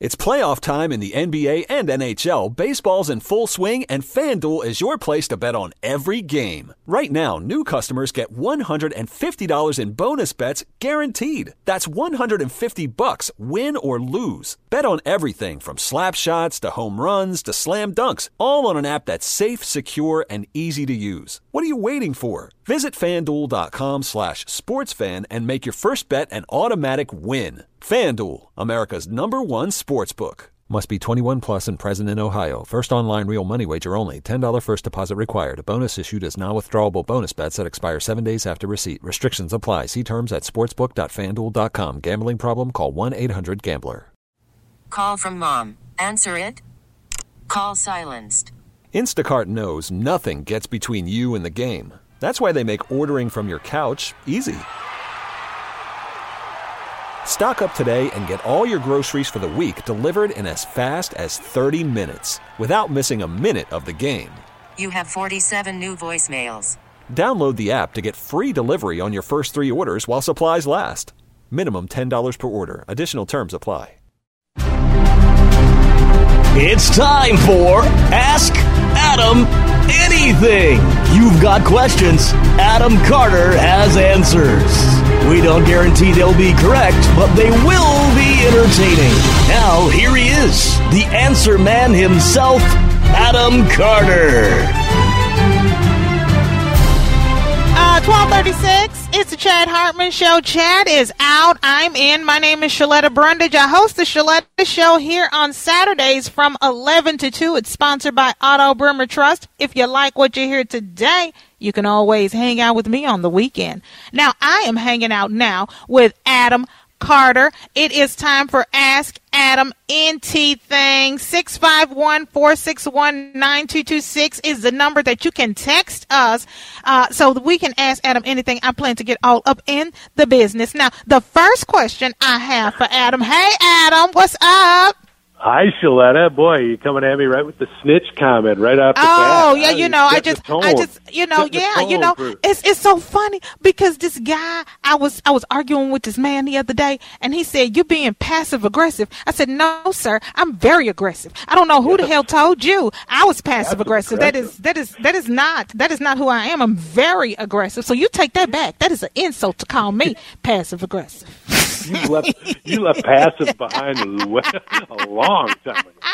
It's playoff time in the NBA and NHL. Baseball's in full swing, and FanDuel is your place to bet on every game. Right now, new customers get $150 in bonus bets guaranteed. That's $150, win or lose. Bet on everything from slap shots to home runs to slam dunks, all on an app that's safe, secure, and easy to use. What are you waiting for? Visit FanDuel.com/sportsfan and make your first bet an automatic win. FanDuel, America's #1 sportsbook. Must be 21 plus and present in Ohio. First online real money wager only. $10 first deposit required. A bonus issued as non-withdrawable bonus bets that expire 7 days after receipt. Restrictions apply. See terms at sportsbook.fanduel.com. Gambling problem? Call 1-800-GAMBLER. Call from mom. Answer it. Call silenced. Instacart knows nothing gets between you and the game. That's why they make ordering from your couch easy. Stock up today and get all your groceries for the week delivered in as fast as 30 minutes without missing a minute of the game. You have 47 new voicemails. Download the app to get free delivery on your first 3 orders while supplies last. Minimum $10 per order. Additional terms apply. It's time for Ask Adam Anything. You've got questions. Adam Carter has answers. We don't guarantee they'll be correct, but they will be entertaining. Now, here he is, the answer man himself, Adam Carter. 12:36. It's the Chad Hartman Show. Chad is out. I'm in. My name is Shaletta Brundage. I host the Shaletta Show here on Saturdays from 11 to 2. It's sponsored by Otto Bremer Trust. If you like what you hear today, you can always hang out with me on the weekend. Now, I am hanging out now with Adam Carter. It is time for Ask Adam Anything. 651-461-9226 is the number that you can text us so that we can ask Adam anything. I plan to get all up in the business. Now, the first question I have for Adam. Hey, Adam, what's up? Hi, Shaletta. Boy, you're coming at me right with the snitch comment right off the bat. Oh, yeah, it's so funny because this guy, I was arguing with this man the other day, and he said, "You're being passive aggressive." I said, "No, sir, I'm very aggressive. I don't know who the hell told you I was passive aggressive. That is not who I am. I'm very aggressive. So you take that back. That is an insult to call me passive aggressive." You left passive behind a long time ago.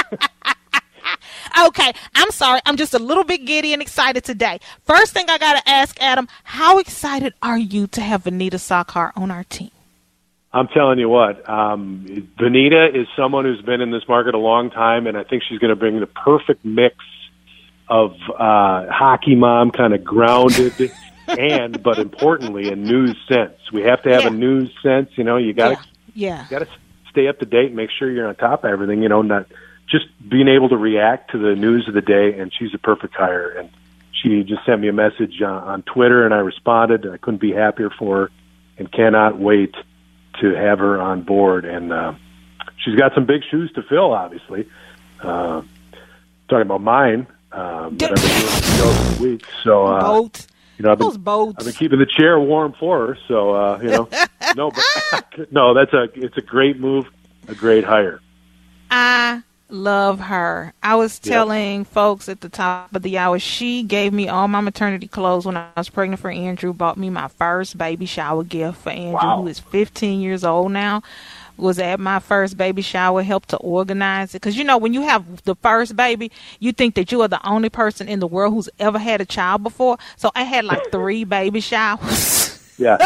Okay, I'm sorry. I'm just a little bit giddy and excited today. First thing I got to ask, Adam, how excited are you to have Vanita Sakhar on our team? I'm telling you what, Vanita is someone who's been in this market a long time, and I think she's going to bring the perfect mix of hockey mom, kind of grounded, but importantly, a news sense. We have to have a news sense. You know, you got to stay up to date and make sure you're on top of everything. You know, not just being able to react to the news of the day. And she's a perfect hire. And she just sent me a message on Twitter, and I responded. I couldn't be happier for her, and cannot wait to have her on board. And she's got some big shoes to fill, obviously. Talking about mine, but I've been doing the show for weeks, so. You know, I've been keeping the chair warm for her, so you know. It's a great move, a great hire. I love her. I was telling folks at the top of the hour, she gave me all my maternity clothes when I was pregnant for Andrew, bought me my first baby shower gift for Andrew, who is 15 years old now. Was at my first baby shower, helped to organize it. Because, you know, when you have the first baby, you think that you are the only person in the world who's ever had a child before. So I had like 3 baby showers. Yeah.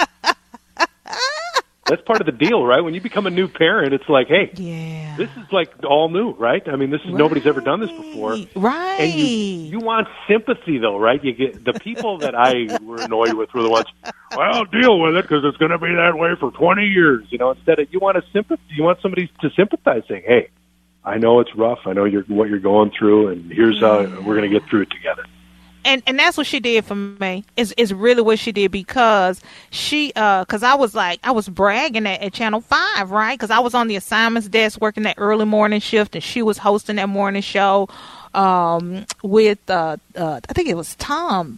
That's part of the deal, right? When you become a new parent, it's like, hey, this is like all new, right? I mean, this is nobody's ever done this before. Right. And you want sympathy, though, right? You get the people that I were annoyed with were the ones, well, deal with it because it's going to be that way for 20 years. You know, instead of you want somebody to sympathize, saying, hey, I know it's rough. I know what you're going through, and here's how we're going to get through it together. And that's what she did for me. Is really what she did, because because I was bragging at Channel 5, right? Because I was on the assignments desk working that early morning shift, and she was hosting that morning show with I think it was Tom.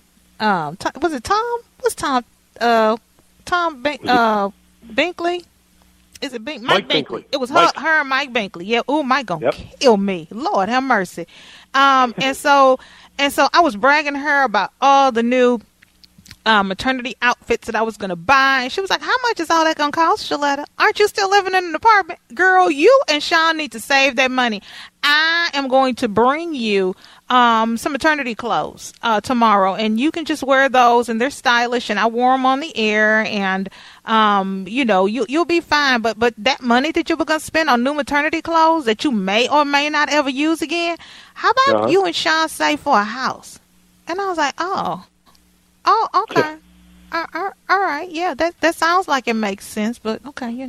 Was it Tom? What's Tom? Tom Binkley. Is it Mike Binkley? It was Mike. her and Mike Binkley. Yeah. Ooh, Mike gonna Yep. kill me. Lord have mercy. And so I was bragging to her about all the new maternity outfits that I was going to buy. And she was like, how much is all that going to cost, Shaletta? Aren't you still living in an apartment? Girl, you and Sean need to save that money. I am going to bring you some maternity clothes tomorrow, and you can just wear those, and they're stylish, and I wore them on the air, and you'll be fine. But that money that you were going to spend on new maternity clothes that you may or may not ever use again, how about you and Sean save for a house? And I was like, oh, okay. All right. Yeah, that sounds like it makes sense, but okay,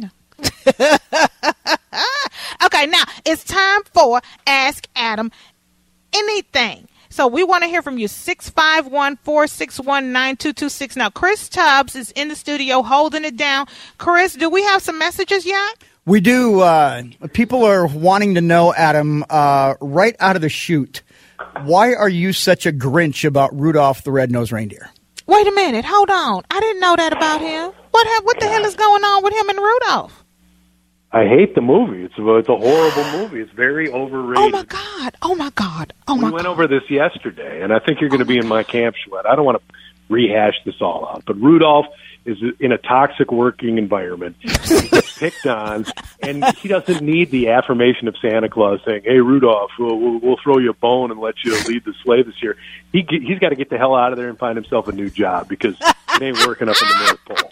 Okay, now it's time for Ask Adam Anything. So we want to hear from you, 651-461-9226. Now, Chris Tubbs is in the studio holding it down. Chris, do we have some messages yet? We do. People are wanting to know, Adam, right out of the chute, why are you such a Grinch about Rudolph the Red-Nosed Reindeer? Wait a minute. Hold on. I didn't know that about him. What the hell is going on with him and Rudolph? I hate the movie. It's a horrible movie. It's very overrated. Oh, my God. We went over this yesterday, and I think you're going to be in my camp, Shalette. I don't want to rehash this all out, but Rudolph is in a toxic working environment. He gets picked on, and he doesn't need the affirmation of Santa Claus saying, hey, Rudolph, we'll throw you a bone and let you lead the sleigh this year. He's got to get the hell out of there and find himself a new job because it ain't working up in the North Pole.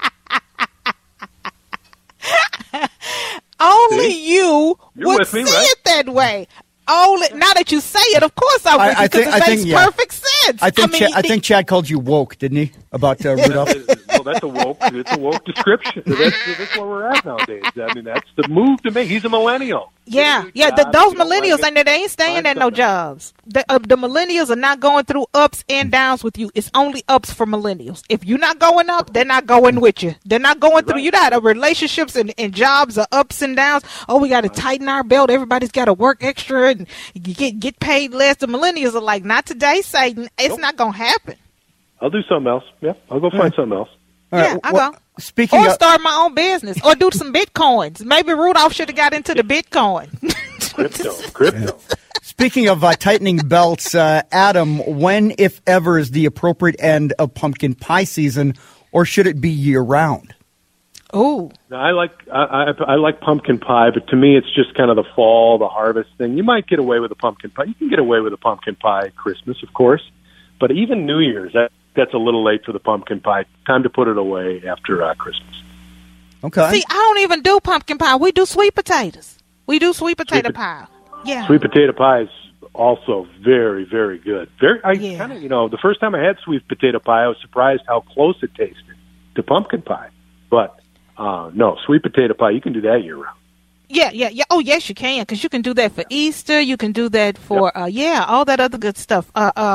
Only you would me, see right? it that way. Only now that you say it, of course I would, because it makes perfect sense. I think Chad called you woke, didn't he, about Rudolph? Well, that's a woke description. That's where we're at nowadays. I mean, that's the move to make. He's a millennial. Yeah. Those millennials, they ain't staying at no jobs. The millennials are not going through ups and downs with you. It's only ups for millennials. If you're not going up, they're not going with you. They're not going through. You know how the relationships and jobs are ups and downs. Oh, we got to tighten our belt. Everybody's got to work extra and get paid less. The millennials are like, not today, Satan. It's not going to happen. I'll do something else. Yeah, I'll go find something else. Yeah, I go. Or start my own business, or do some Bitcoins. Maybe Rudolph should have got into the Bitcoin. Crypto. Speaking of tightening belts, Adam, when, if ever, is the appropriate end of pumpkin pie season, or should it be year-round? Oh, I like pumpkin pie, but to me, it's just kind of the fall, the harvest thing. You might get away with a pumpkin pie. You can get away with a pumpkin pie at Christmas, of course, but even New Year's, that's a little late for the pumpkin pie. Time to put it away after Christmas. Okay. See, I don't even do pumpkin pie. We do sweet potatoes. We do sweet potato pie. Yeah. Sweet potato pie is also very, very good. The first time I had sweet potato pie, I was surprised how close it tasted to pumpkin pie. But no, sweet potato pie, you can do that year round. Yeah. Oh, yes, you can, because you can do that for Easter. You can do that for all that other good stuff.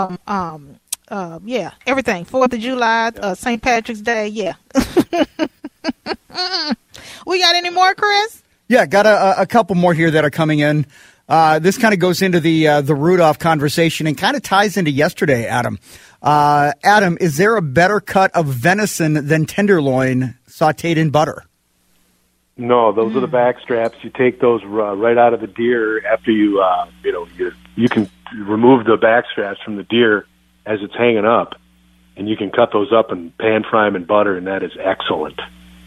Everything. 4th of July, St. Patrick's Day. Yeah. We got any more, Chris? Yeah, got a couple more here that are coming in. This kind of goes into the Rudolph conversation and kind of ties into yesterday, Adam. Adam, is there a better cut of venison than tenderloin sautéed in butter? No, those are the back straps. You take those right out of the deer after you can remove the back straps from the deer as it's hanging up, and you can cut those up and pan fry them in butter, and that is excellent.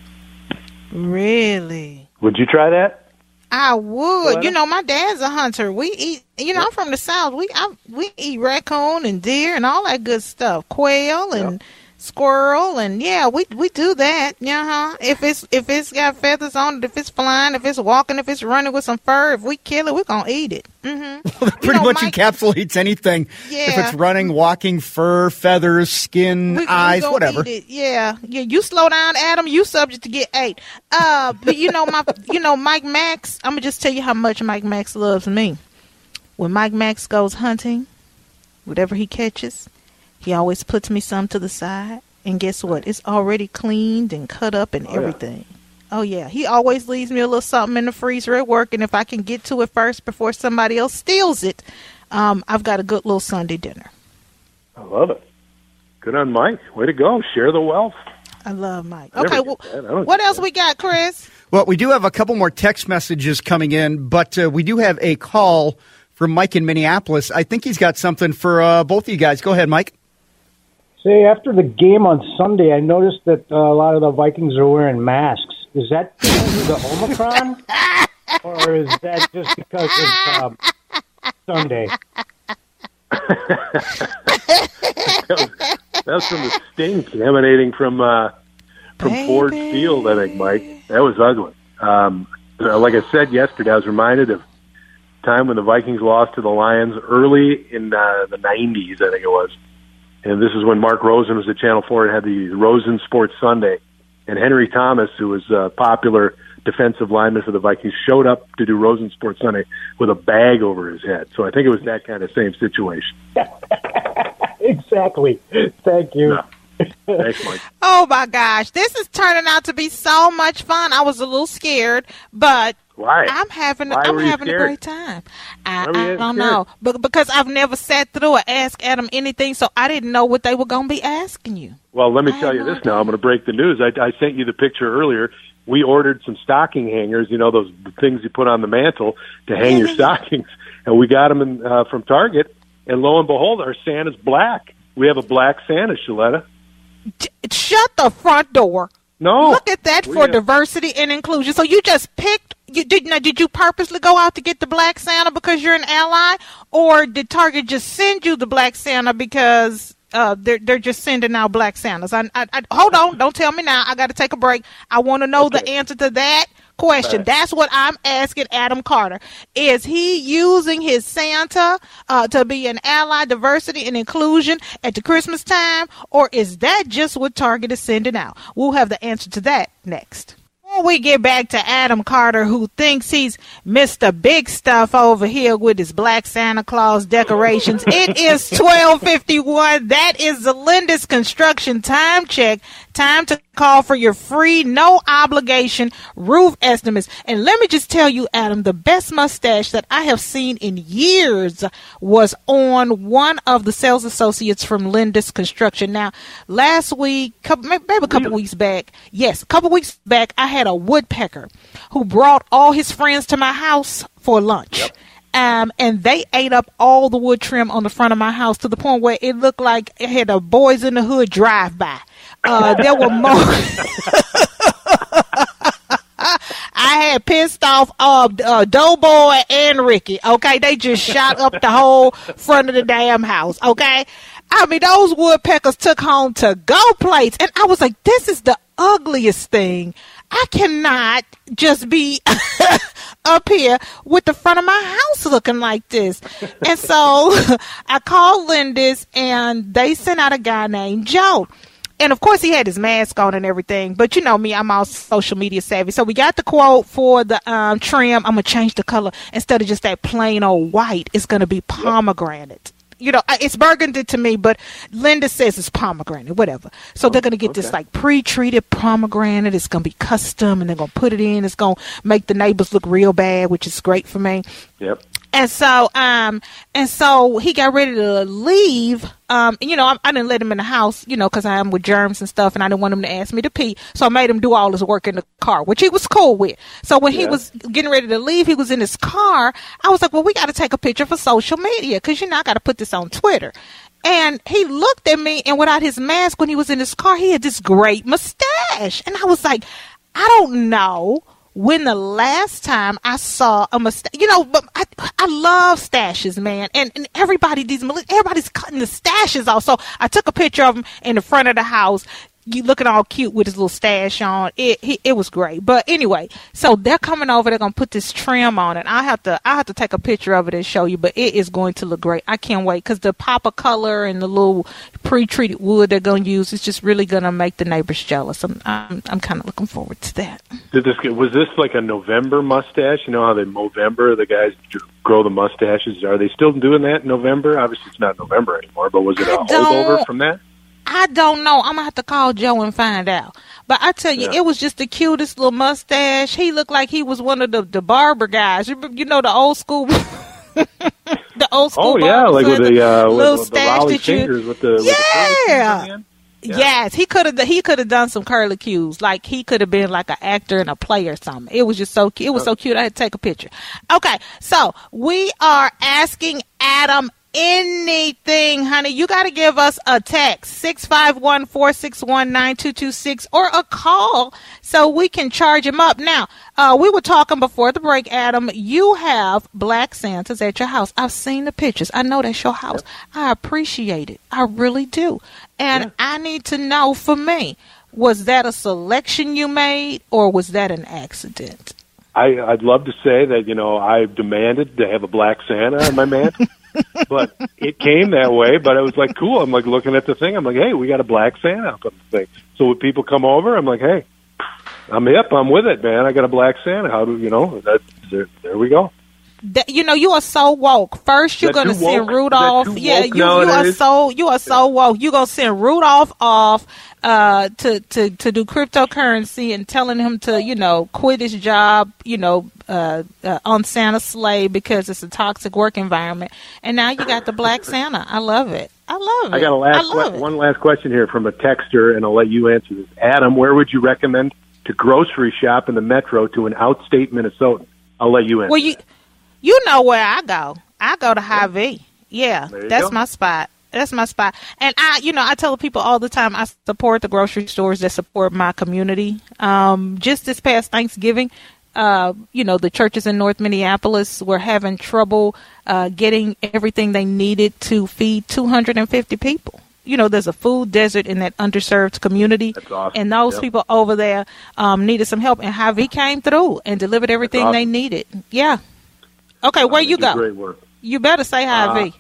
Really? Would you try that? I would. My dad's a hunter. We eat, I'm from the South. We eat raccoon and deer and all that good stuff. Quail and squirrel, and we do that. If it's got feathers on it, if it's flying, if it's walking, if it's running with some fur, if we kill it, we're gonna eat it. Mm-hmm. Pretty much encapsulates anything. Yeah. If it's running, walking, fur, feathers, skin, eyes, whatever. Eat it. Yeah. You slow down, Adam. You subject to get ate. But Mike Max. I'm gonna just tell you how much Mike Max loves me. When Mike Max goes hunting, whatever he catches, he always puts me some to the side, and guess what? It's already cleaned and cut up and everything. Oh, yeah. He always leaves me a little something in the freezer at work, and if I can get to it first before somebody else steals it, I've got a good little Sunday dinner. I love it. Good on Mike. Way to go. Share the wealth. I love Mike. I never Okay, get that. I don't what get else that. we got, Chris? Well, we do have a couple more text messages coming in, but we do have a call from Mike in Minneapolis. I think he's got something for both of you guys. Go ahead, Mike. Say, after the game on Sunday, I noticed that a lot of the Vikings are wearing masks. Is that because of the Omicron? Or is that just because of Sunday? That was from the stink emanating from Ford Field, I think, Mike. That was ugly. Like I said yesterday, I was reminded of the time when the Vikings lost to the Lions early in the 90s, I think it was. And this is when Mark Rosen was at Channel 4 and had the Rosen Sports Sunday. And Henry Thomas, who was a popular defensive lineman for the Vikings, showed up to do Rosen Sports Sunday with a bag over his head. So I think it was that kind of same situation. Exactly. Thank you. No. Thanks, Mike. Oh, my gosh. This is turning out to be so much fun. I was a little scared, but Why? I'm having Why were you a scared? great time. I Why were you don't scared? know. But because I've never sat through or asked Adam anything, so I didn't know what they were going to be asking you. Well, let me I tell had you no this now. idea. I'm going to break the news. I sent you the picture earlier. We ordered some stocking hangers, you know, those things you put on the mantle to hang your stockings. And we got them from Target. And lo and behold, our Santa's black. We have a black Santa, Shaletta. Shut the front door. No. Look at that We for have- diversity and inclusion. So you just picked. Did you purposely go out to get the black Santa because you're an ally, or did Target just send you the black Santa because they're just sending out black Santas? I hold on, don't tell me now. I got to take a break. I want to know the answer to that question. Right. That's what I'm asking Adam Carter. Is he using his Santa to be an ally, diversity, and inclusion at the Christmas time, or is that just what Target is sending out? We'll have the answer to that next. Before we get back to Adam Carter, who thinks he's Mr. Big Stuff over here with his black Santa Claus decorations, it is 12:51. That is the Lindus Construction time check. Time to call for your free, no obligation roof estimates. And let me just tell you, Adam, the best mustache that I have seen in years was on one of the sales associates from Lindus Construction. Now, last week, maybe a couple weeks back, I had a woodpecker who brought all his friends to my house for lunch. Yep. And they ate up all the wood trim on the front of my house to the point where it looked like it had a Boys in the Hood drive-by. There were more. I had pissed off Doughboy and Ricky. Okay, they just shot up the whole front of the damn house. Okay, I mean those woodpeckers took home to-go plates, and I was like, "This is the ugliest thing. I cannot just be up here with the front of my house looking like this." And so I called Lindus, and they sent out a guy named Joe. And, of course, he had his mask on and everything. But, you know me, I'm all social media savvy. So we got the quote for the trim. I'm going to change the color. Instead of just that plain old white, it's going to be pomegranate. You know, it's burgundy to me, but Linda says it's pomegranate, whatever. So they're going to get this, like, pre-treated pomegranate. It's going to be custom, and they're going to put it in. It's going to make the neighbors look real bad, which is great for me. Yep. And so he got ready to leave. You know, I didn't let him in the house, you know, because I am with germs and stuff, and I didn't want him to ask me to pee. So I made him do all his work in the car, which he was cool with. So when he was getting ready to leave, he was in his car. I was like, well, we got to take a picture for social media because, you know, I got to put this on Twitter. And he looked at me, and without his mask, when he was in his car, he had this great mustache. And I was like, I don't know when the last time I saw a mustache, you know, but I love stashes, man. And everybody's cutting the stashes off. So I took a picture of him in the front of the house. You looking all cute with his little stash on. It was great. But anyway, so they're coming over. They're gonna put this trim on it. I have to take a picture of it and show you. But it is going to look great. I can't wait because the pop of color and the little pre-treated wood they're gonna use is just really gonna make the neighbors jealous. I'm kind of looking forward to that. Was this like a November mustache? You know how they Movember, the guys grow the mustaches. Are they still doing that in November? Obviously, it's not November anymore. But was it a holdover from that? I don't know. I'm going to have to call Joe and find out. But I tell you, it was just the cutest little mustache. He looked like he was one of the barber guys. You know, the old school the old school Oh, yeah, barbers like with the little with stash the that you... fingers with the Yeah. with the Yes, he could have done some curly cues. Like he could have been like an actor and a play or something. It was just so cute. It was so cute. I had to take a picture. Okay, so we are asking Adam anything, honey. You got to give us a text 651-461-9226 or a call so we can charge him up. Now, we were talking before the break, Adam. You have black Santas at your house. I've seen the pictures. I know that's your house. I appreciate it. I really do. And I need to know, for me, was that a selection you made or was that an accident? I'd love to say that, I demanded to have a black Santa on my mantle. But it came that way, but it was like cool. I'm like looking at the thing. I'm like, hey, we got a black Santa up on the thing. So when people come over, I'm like, hey, I'm hip. I'm with it, man. I got a black Santa. How do there we go. You are so woke. First, you're going to send Rudolph. Yeah, you are so woke. You're going to send Rudolph off to do cryptocurrency and telling him to, quit his job, on Santa's sleigh because it's a toxic work environment. And now you got the black Santa. I love it. I got one last question here from a texter, and I'll let you answer this. Adam, where would you recommend to grocery shop in the metro to an outstate Minnesotan? I'll let you answer. Well, you know where I go. I go to Hy-Vee. Yeah, that's my spot. That's my spot. And I tell people all the time, I support the grocery stores that support my community. Just this past Thanksgiving, the churches in North Minneapolis were having trouble getting everything they needed to feed 250 people. There's a food desert in that underserved community. That's awesome. And those people over there needed some help. And Hy-Vee came through and delivered everything they needed. Yeah. Okay, where you go? Great work. You better say Hy-Vee.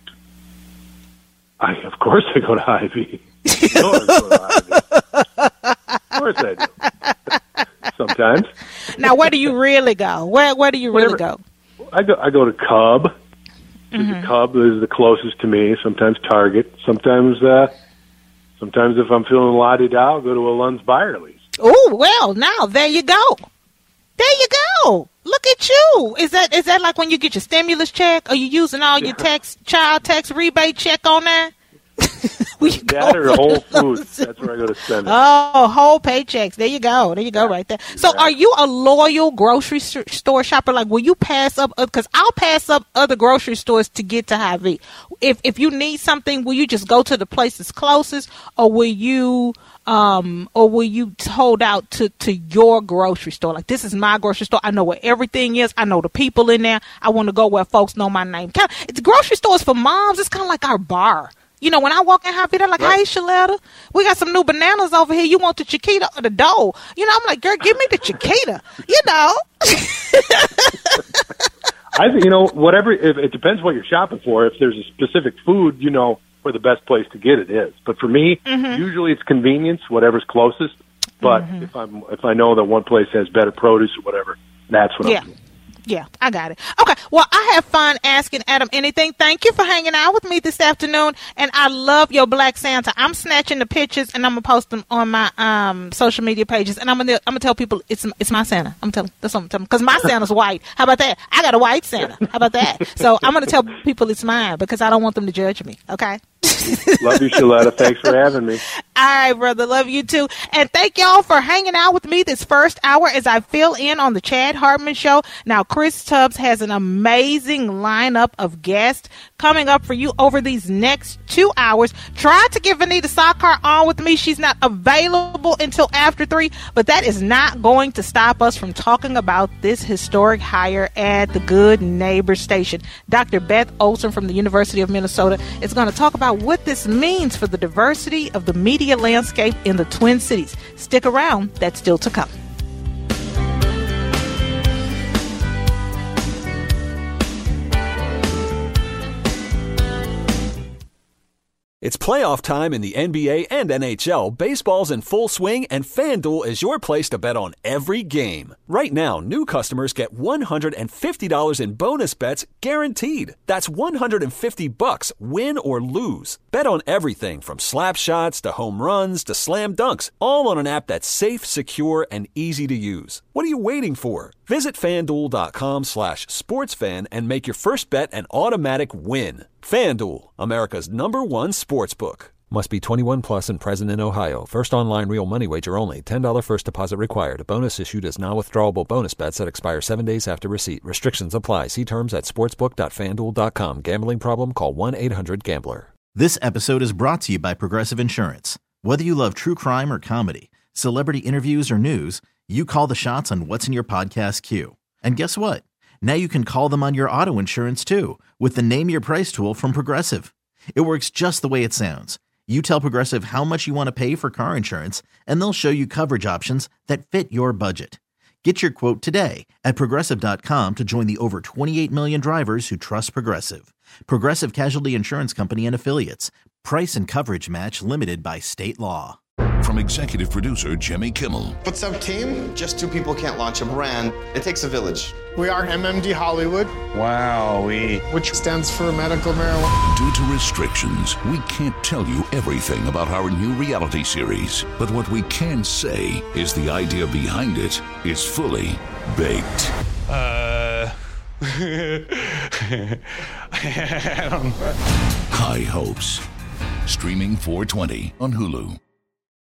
Of course I go to Hy-Vee. Of course I do. Sometimes. Now, where do you really go? Where do you really go? I go to Cub. Mm-hmm. Cub is the closest to me. Sometimes Target. Sometimes if I'm feeling la-di-da, I'll go to a Lund's Byerly's. Oh, well, now there you go. There you go. Look at you. Is that like when you get your stimulus check? Are you using all your child tax rebate check on that? That or Whole Foods. That's where I go to spend it. Oh, whole paychecks. There you go. There you go right there. So are you a loyal grocery store shopper? Like, will you pass up? Because I'll pass up other grocery stores to get to Hy-Vee. If you need something, will you just go to the place that's closest, or will you hold out to your grocery store? Like, this is my grocery store. I know where everything is. I know the people in there. I want to go where folks know my name. The grocery store is for moms. It's kind of like our bar. When I walk in Hy-Vee, they're like, hey, Shaletta, we got some new bananas over here. You want the Chiquita or the dough? I'm like, girl, give me the Chiquita, I think, whatever, it depends what you're shopping for. If there's a specific food, where the best place to get it is. But for me, usually it's convenience, whatever's closest. But if I know that one place has better produce or whatever, that's what I'm doing. Yeah, I got it. Okay, well, I have fun asking Adam anything. Thank you for hanging out with me this afternoon, and I love your black Santa. I'm snatching the pictures, and I'm gonna post them on my social media pages, and I'm gonna tell people it's my Santa. I'm telling that's what I'm telling because my Santa's white. How about that? I got a white Santa. How about that? So I'm gonna tell people it's mine because I don't want them to judge me. Okay. Love you, Shaletta. Thanks for having me. All right, brother. Love you too. And thank y'all for hanging out with me this first hour as I fill in on the Chad Hartman Show. Now, Chris Tubbs has an amazing lineup of guests coming up for you over these next 2 hours. Try to get Vanita Sakar on with me. She's not available until after 3, but that is not going to stop us from talking about this historic hire at the Good Neighbor Station. Dr. Beth Olson from the University of Minnesota is going to talk about what this means for the diversity of the media landscape in the Twin Cities. Stick around, that's still to come. It's playoff time in the NBA and NHL. Baseball's in full swing, and FanDuel is your place to bet on every game. Right now, new customers get $150 in bonus bets guaranteed. That's $150, win or lose. Bet on everything from slap shots to home runs to slam dunks, all on an app that's safe, secure, and easy to use. What are you waiting for? Visit FanDuel.com/sportsfan and make your first bet an automatic win. FanDuel, America's #1 sportsbook. Must be 21 plus and present in Ohio. First online real money wager only. $10 first deposit required. Bonus issued as non-withdrawable bonus bets that expire 7 days after receipt. Restrictions apply. See terms at sportsbook.fanduel.com. Gambling problem? Call 1-800-GAMBLER. This episode is brought to you by Progressive Insurance. Whether you love true crime or comedy, celebrity interviews or news, you call the shots on what's in your podcast queue. And guess what? Now you can call them on your auto insurance too with the Name Your Price tool from Progressive. It works just the way it sounds. You tell Progressive how much you want to pay for car insurance, and they'll show you coverage options that fit your budget. Get your quote today at Progressive.com to join the over 28 million drivers who trust Progressive. Progressive Casualty Insurance Company and Affiliates. Price and coverage match limited by state law. From executive producer Jimmy Kimmel. What's up, team? Just two people can't launch a brand. It takes a village. We are MMD Hollywood. Wowee. Which stands for medical marijuana. Due to restrictions, we can't tell you everything about our new reality series. But what we can say is the idea behind it is fully baked. I don't know. High Hopes. Streaming 4/20 on Hulu.